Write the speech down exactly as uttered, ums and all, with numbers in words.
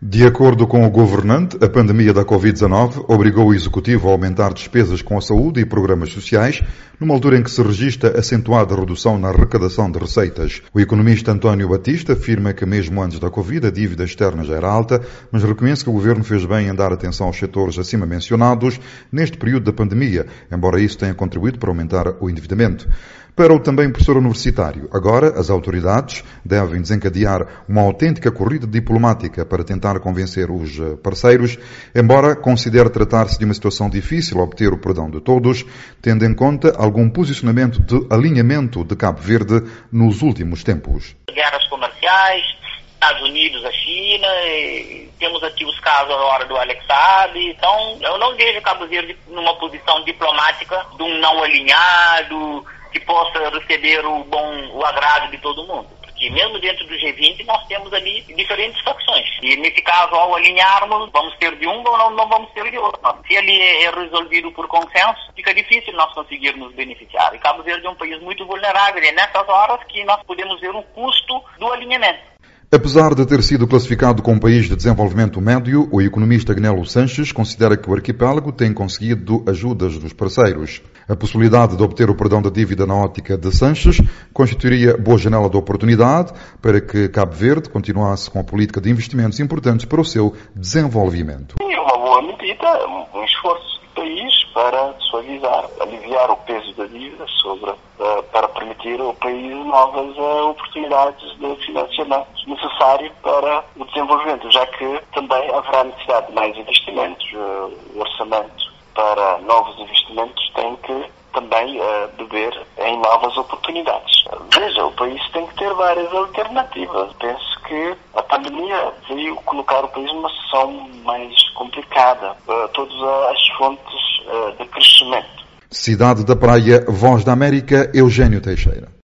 De acordo com o governante, a pandemia da covid dezanove obrigou o Executivo a aumentar despesas com a saúde e programas sociais, numa altura em que se registra acentuada redução na arrecadação de receitas. O economista António Batista afirma que mesmo antes da Covid a dívida externa já era alta, mas reconhece que o governo fez bem em dar atenção aos setores acima mencionados neste período da pandemia, embora isso tenha contribuído para aumentar o endividamento. Para o também professor universitário, agora as autoridades devem desencadear uma autêntica corrida diplomática para tentar convencer os parceiros, embora considere tratar-se de uma situação difícil obter o perdão de todos, tendo em conta algum posicionamento de alinhamento de Cabo Verde nos últimos tempos. Guerras comerciais, Estados Unidos, a China, temos aqui os casos agora do Alex Saab, então eu não vejo Cabo Verde numa posição diplomática de um não alinhado, que possa receber o bom, o agrado de todo mundo. Porque mesmo dentro do G vinte nós temos ali diferentes facções. E nesse caso, ao alinharmos, vamos ter de um ou não, não vamos ter de outro. Se ele é resolvido por consenso, fica difícil nós conseguirmos beneficiar. E Cabo Verde é um país muito vulnerável e é nessas horas que nós podemos ver um custo do alinhamento. Apesar de ter sido classificado como país de desenvolvimento médio, o economista Gnelo Sanches considera que o arquipélago tem conseguido ajudas dos parceiros. A possibilidade de obter o perdão da dívida na ótica de Sanches constituiria boa janela de oportunidade para que Cabo Verde continuasse com a política de investimentos importantes para o seu desenvolvimento. É uma boa medida, um esforço do país para suavizar, aliviar o peso da dívida sobre, uh, para permitir ao país novas uh, oportunidades de financiamento necessário para o desenvolvimento, já que também haverá necessidade de mais investimentos. Uh, o orçamento para novos investimentos tem que também uh, beber em novas oportunidades. Veja, o país tem que ter várias alternativas. Penso que a pandemia veio colocar o país numa situação mais complicada. Uh, todas as fontes uh, de crescimento. Cidade da Praia, Voz da América, Eugênio Teixeira.